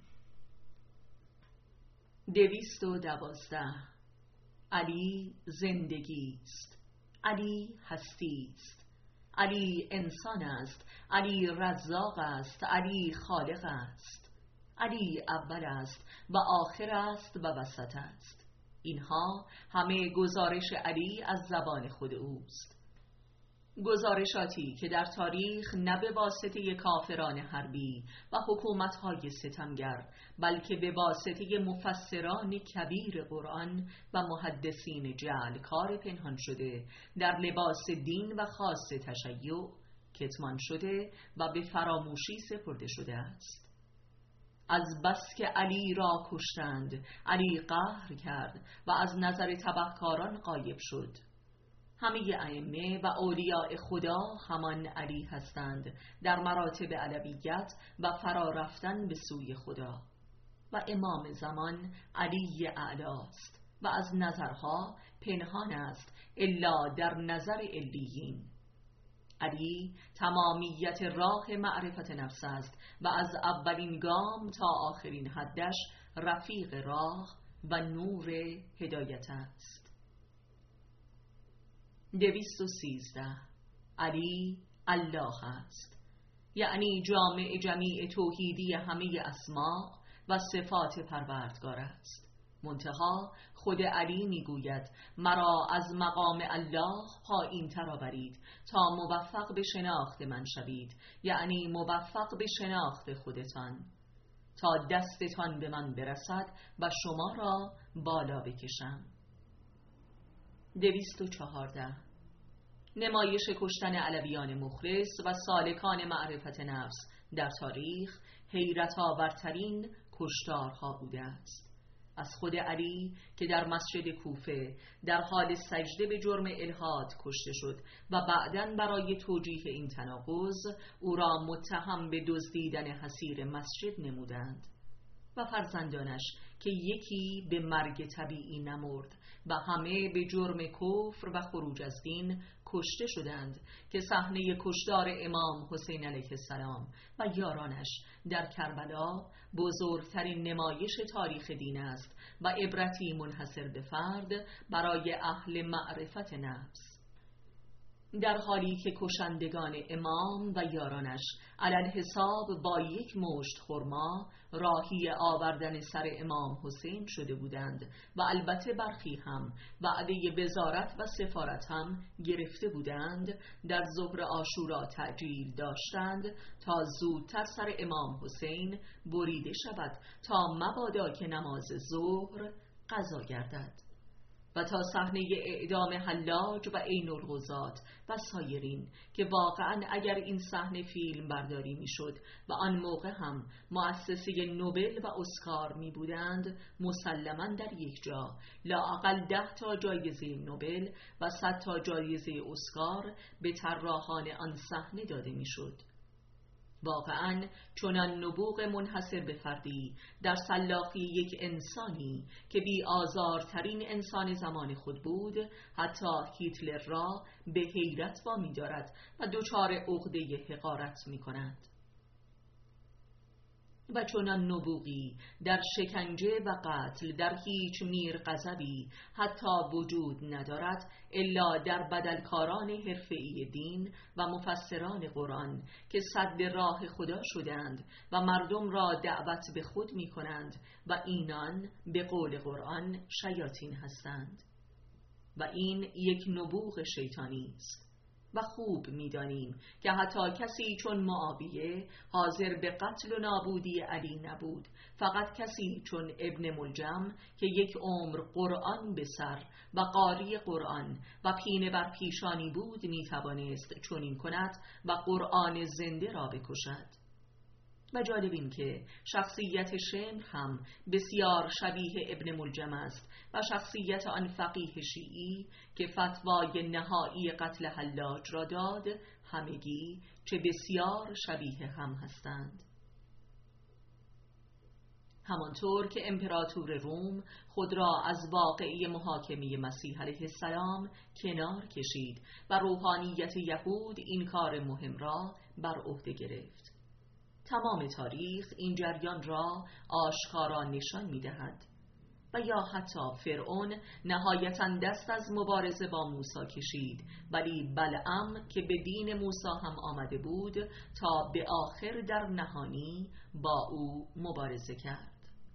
دویست و دوازده. علی زندگی است، علی هستی است، علی انسان است، علی رزاق است، علی خالق است، علی اول است و آخر است و وسط است. اینها همه گزارش علی از زبان خود اوست، گزارشاتی که در تاریخ نه به واسطه کافران حربی و حکومت‌های ستمگر بلکه به واسطه مفسران کبیر قرآن و محدثین جعلکار پنهان شده در لباس دین و خاص تشیع کتمان شده و به فراموشی سپرده شده است. از بس که علی را کشتند علی قهر کرد و از نظر تبهکاران غایب شد. همه ائمه و اولیاء خدا همان علی هستند در مراتب علویت و فرا رفتن به سوی خدا و امام زمان علی اعلاست و از نظرها پنهان است الا در نظر علیین. علی تمامیت راه معرفت نفس است و از اولین گام تا آخرین حدش رفیق راه و نور هدایت است. دویست و سیزده. علی الله است، یعنی جامع جمیع توحیدی همه اسماء و صفات پروردگار است. منتها خود علی میگوید مرا از مقام الله پایین تر آورید تا موفق به شناخت من شوید، یعنی موفق به شناخت خودتان، تا دستتان به من برسد و شما را بالا بکشم. دویست و چهارده. نمایش کشتن علویان مخلص و سالکان معرفت نفس در تاریخ حیرت آورترین کشتارها بوده است. از خود علی که در مسجد کوفه در حال سجده به جرم الحاد کشته شد و بعداً برای توجیه این تناقض او را متهم به دزدیدن حصیر مسجد نمودند و فرزندانش که یکی به مرگ طبیعی نمرد و همه به جرم کفر و خروج از دین کشته شدند که صحنه کشتار امام حسین علیه السلام و یارانش در کربلا بزرگترین نمایش تاریخ دین است و عبرتی منحصر به فرد برای اهل معرفت نفس. در حالی که کشندگان امام و یارانش علل حساب با یک مشت خرما راهی آوردن سر امام حسین شده بودند و البته برخی هم وعده وزارت و سفارت هم گرفته بودند، در ظهر عاشورا تعجیل داشتند تا زودتر سر امام حسین بریده شود تا مبادا که نماز ظهر قضا گردد و تا صحنه اعدام حلاج و عین الغزات و سایرین که واقعا اگر این صحنه فیلم برداری میشد و آن موقع هم مؤسسه نوبل و اسکار می بودند، مسلماً در یک جا لااقل ده تا جایزه نوبل و صد تا جایزه اسکار به طراحان آن صحنه داده میشد. واقعاً چنان نبوغ منحصر به فردی در سلاخی یک انسانی که بی آزارترین انسان زمان خود بود حتی هیتلر را به حیرت وامی دارد و دچار عقده حقارت می کند. و چنان نبوغی در شکنجه و قتل در هیچ میر غضبی حتی وجود ندارد الا در بدلکاران حرفه‌ای دین و مفسران قرآن که سد راه خدا شدند و مردم را دعوت به خود می کنند و اینان به قول قرآن شیاطین هستند. و این یک نبوغ شیطانی است و خوب می‌دانیم که حتی کسی چون معاویه حاضر به قتل و نابودی علی نبود، فقط کسی چون ابن ملجم که یک عمر قرآن به سر و قاری قرآن و پینه بر پیشانی بود می‌توانست چنین کند و قرآن زنده را بکشد. و جالب این که شخصیت شمر هم بسیار شبیه ابن ملجم است و شخصیت آن فقیه شیعی که فتوای نهایی قتل حلاج را داد همگی چه بسیار شبیه هم هستند. همانطور که امپراتور روم خود را از واقعه محاکمه مسیح علیه السلام کنار کشید و روحانیت یهود این کار مهم را بر عهده گرفت. تمام تاریخ این جریان را آشکارا نشان می دهد. و یا حتی فرعون نهایتاً دست از مبارزه با موسی کشید، ولی بلعم که به دین موسی هم آمده بود تا به آخر در نهانی با او مبارزه کرد.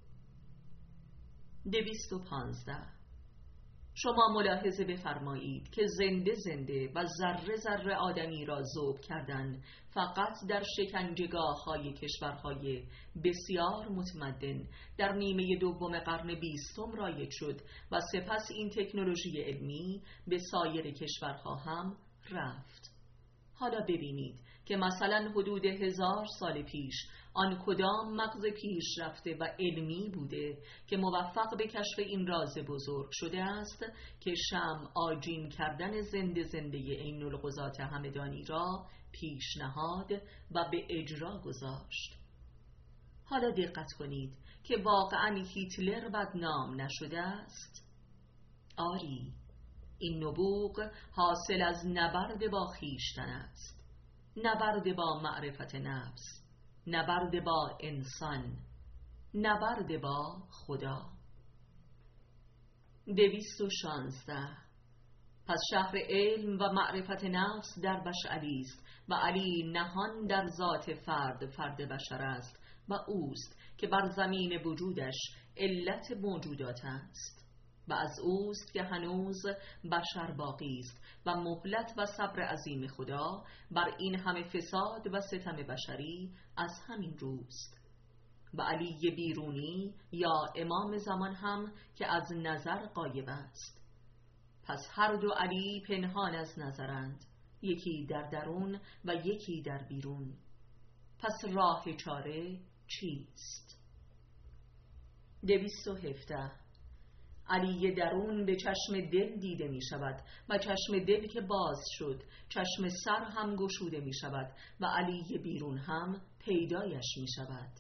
دویست و پانزده. شما ملاحظه بفرمایید که زنده زنده و ذره ذره آدمی را ذوب کردن فقط در شکنجهگاه های کشورهای بسیار متمدن در نیمه دوم قرن بیستم رایج شد و سپس این تکنولوژی علمی به سایر کشورها هم رفت. حالا ببینید که مثلا حدود هزار سال پیش آن کدام مغز پیش رفته و علمی بوده که موفق به کشف این راز بزرگ شده است که شمع آجین کردن زنده زنده عین الغزات همدانی را پیشنهاد و به اجرا گذاشت. حالا دقت کنید که واقعا هیتلر بدنام نشده است. آری، این نبوغ حاصل از نبرد با خویشتن است، نبرد با معرفت نفس، نبرد با انسان، نبرد با خدا. دویست و شانزده. پس شهر علم و معرفت نفس در علی است و علی نهان در ذات فرد فرد بشر است و اوست که بر زمین وجودش علت موجودات است و از اوست که هنوز بشر باقی است و مهلت و صبر عظیم خدا بر این همه فساد و ستم بشری از همین روست. و علی بیرونی یا امام زمان هم که از نظر غایب است. پس هر دو علی پنهان از نظرند، یکی در درون و یکی در بیرون. پس راه چاره چیست؟ دویست و هفده. علی درون به چشم دل دیده می شود و چشم دل که باز شد چشم سر هم گشوده می شود و علی بیرون هم پیدایش می شود.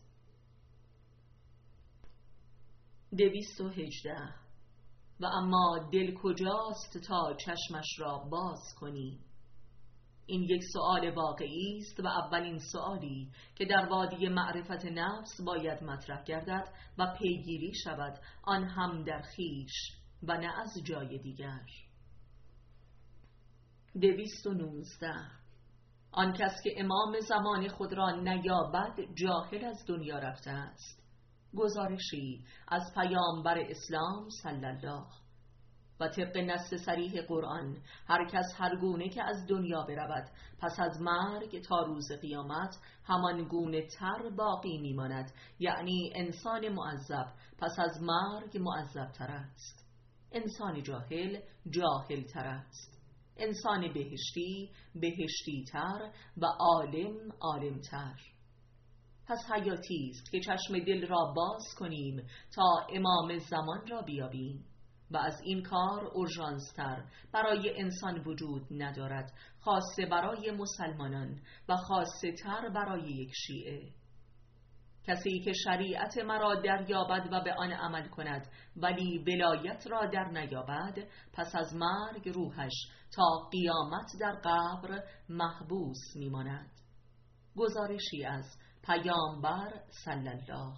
دویست و هجده. و اما دل کجاست تا چشمش را باز کنی؟ این یک سؤال واقعی است و اولین سؤالی که در وادی معرفت نفس باید مطرح گردد و پیگیری شود، آن هم در خویش و نه از جای دیگر. دویست و نوزده. آن کس که امام زمان خود را نیابد جاهل از دنیا رفته است. گزارشی از پیامبر اسلام صلی الله. و طبق نص صریح قرآن هر کس هر گونه که از دنیا برود پس از مرگ تا روز قیامت همان گونه تر باقی میماند، یعنی انسان معذب پس از مرگ معذب تر است، انسان جاهل جاهل تر است، انسان بهشتی بهشتی تر و عالم عالم تر. پس حیاتی است که چشم دل را باز کنیم تا امام زمان را بیابیم و از این کار اورژانس‌تر برای انسان وجود ندارد، خاصه برای مسلمانان و خاصه تر برای یک شیعه. کسی که شریعت مرا دریابد و به آن عمل کند ولی ولایت را در نیابد پس از مرگ روحش تا قیامت در قبر محبوس میماند. گزارشی از پیامبر صلی الله.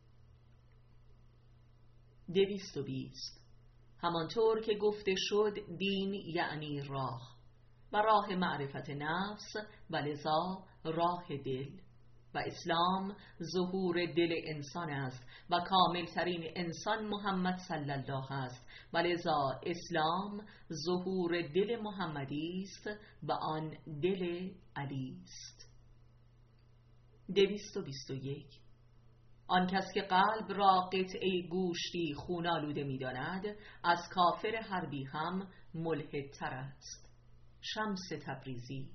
دویست و بیست. همانطور که گفته شد دین یعنی راه و راه معرفت نفس و لذا راه دل و اسلام ظهور دل انسان است و کاملترین انسان محمد صلی الله است و لذا اسلام ظهور دل محمدی است و آن دل علی است. دویست و بیست و یک. آن کس که قلب را قطعه گوشتی خون آلوده می داند از کافر حربی هم ملحدتر است. شمس تبریزی.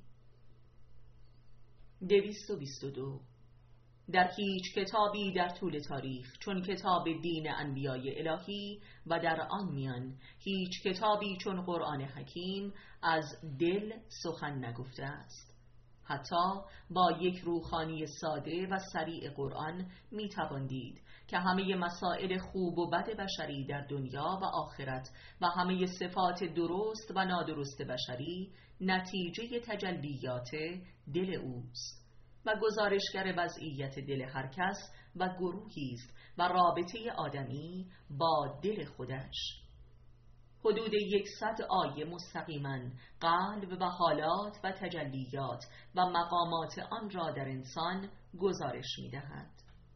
دویست و بیست و دو. در هیچ کتابی در طول تاریخ چون کتاب دین انبیای الهی و در آن میان هیچ کتابی چون قرآن حکیم از دل سخن نگفته است. حتی با یک روحانی ساده و سریع قرآن می توان دید که همه مسائل خوب و بد بشری در دنیا و آخرت و همه صفات درست و نادرست بشری نتیجه تجلیات دل اوست و گزارشگر وضعیت دل هر کس و گروهی است و رابطه آدمی با دل خودش. حدود یکصد آیه مستقیما قلب و حالات و تجلیات و مقامات آن را در انسان گزارش می دهد.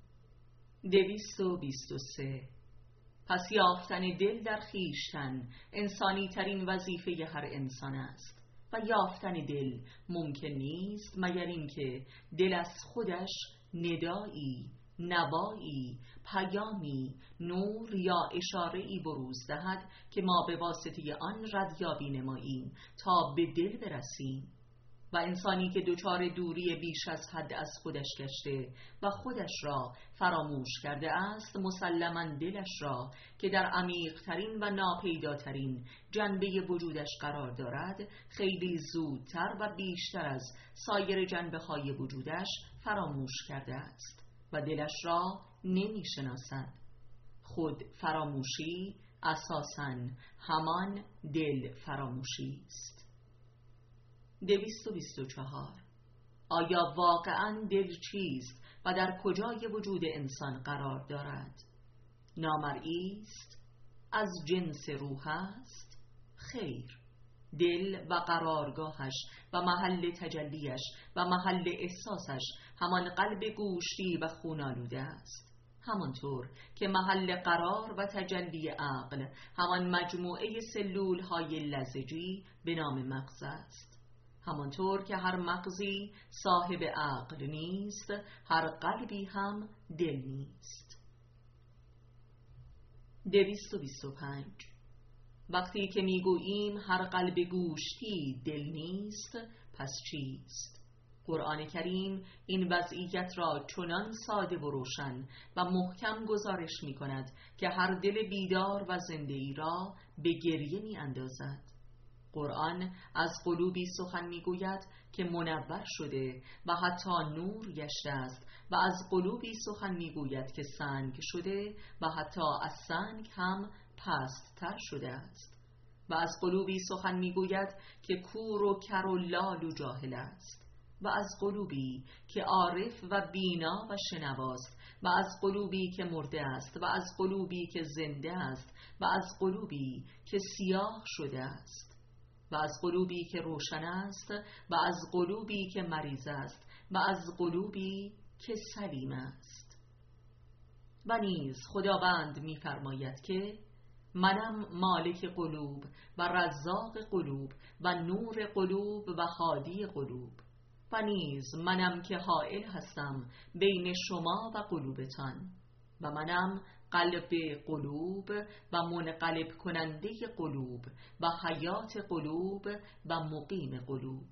دویست و بیست و سه. پس یافتن دل در خویشتن انسانی ترین وظیفه هر انسان است و یافتن دل ممکن نیست مگر اینکه دل از خودش ندایی، نوایی، پیامی، نور یا اشاره‌ای بروز دهد که ما به واسطه آن ردیابی نماییم تا به دل برسیم. و انسانی که دچار دوری بیش از حد از خودش گشته و خودش را فراموش کرده است مسلماً دلش را که در عمیق‌ترین و ناپیداترین جنبه وجودش قرار دارد خیلی زودتر و بیشتر از سایر جنبه‌های وجودش فراموش کرده است و دلش را نمی شناسد. خود فراموشی اساساً همان دل فراموشی است. دویست و بیست و چهار. آیا واقعاً دل چیست و در کجای وجود انسان قرار دارد؟ نامرئی است؟ از جنس روح است؟ خیر، دل و قرارگاهش و محل تجلیش و محل احساسش همان قلب گوشتی و خونالوده است، همانطور که محل قرار و تجلی عقل همان مجموعه سلول های لزجی به نام مغز است. همانطور که هر مغزی صاحب عقل نیست هر قلبی هم دل نیست. دویست و بیست و پنج. وقتی که میگوییم هر قلب گوشتی دل نیست پس چیست؟ قرآن کریم این وضعیت را چنان ساده و روشن و محکم گزارش می کند که هر دل بیدار و زنده ای را به گریه می اندازد. قرآن از قلوبی سخن می گوید که منور شده و حتی نور گشته است و از قلوبی سخن می گوید که سنگ شده و حتی از سنگ هم پست تر شده است و از قلوبی سخن می گوید که کور و کر و لال و جاهل است و از قلوبی که عارف و بینا و شنواست و از قلوبی که مرده است و از قلوبی که زنده است و از قلوبی که سیاه شده است. و از قلوبی که روشن است و از قلوبی که مریض است و از قلوبی که سلیم است. و نیز خداوند می‌فرماید که منم مالک قلوب و رزاق قلوب و نور قلوب و هادی قلوب، و نیز منم که حائل هستم بین شما و قلوبتان، و منم قلب قلوب و منقلب کننده قلوب و حیات قلوب و مقیم قلوب.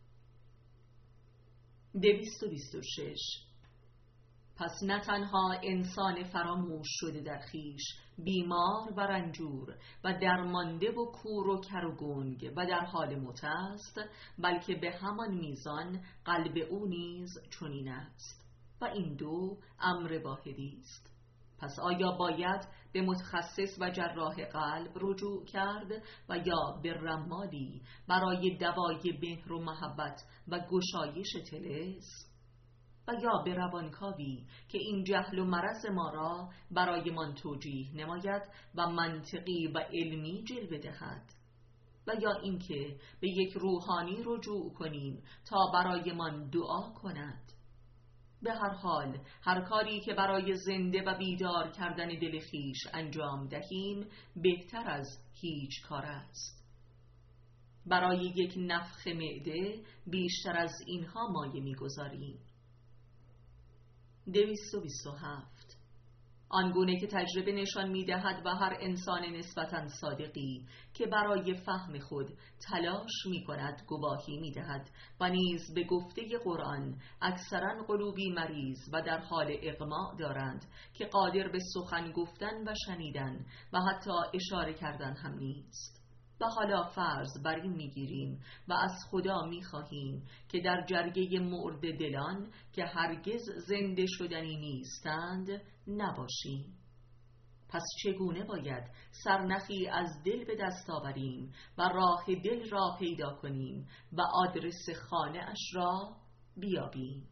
دویست و بیست و شش. پس نه تنها انسان فراموش شده در خیش، بیمار و رنجور و درمانده و کور و کر و گنگ و در حال موت است، بلکه به همان میزان قلب او نیز چنین است، و این دو امر واحدی است. پس آیا باید به متخصص و جراح قلب رجوع کرد و یا به رمالی برای دوای مهر و محبت و گشایش طلسم، و یا به روانکاوی که این جهل و مرض ما را برای من توجیه نماید و منطقی و علمی جلوه دهد، و یا اینکه به یک روحانی رجوع کنیم تا برای من دعا کند. به هر حال هر کاری که برای زنده و بیدار کردن دل خویش انجام دهیم بهتر از هیچ کار است. برای یک نفخ معده بیشتر از اینها مایه می‌گذاریم. دویست و بیست و هفت. آنگونه که تجربه نشان می‌دهد و هر انسان نسبتاً صادقی که برای فهم خود تلاش می‌کند گواهی می‌دهد، و نیز به گفته قرآن اکثراً قلوبی مریض و در حال اغماء دارند که قادر به سخن گفتن و شنیدن و حتی اشاره کردن هم نیست. و حالا فرض بر این میگیریم و از خدا میخواهیم که در جرگه مرده دلان که هرگز زنده شدنی نیستند نباشیم. پس چگونه باید سرنخی از دل به دست آوریم و راه دل را پیدا کنیم و آدرس خانه اش را بیابیم؟